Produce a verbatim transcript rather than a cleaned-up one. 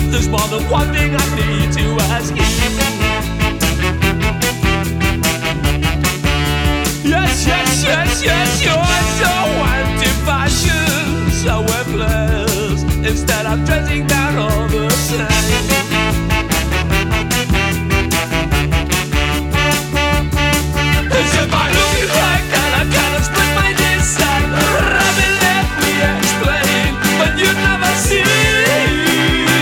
There's more than one thing I need to ask you. Yes, yes, yes, yes, you're so anti-fashion, so wear flares instead of dressing down.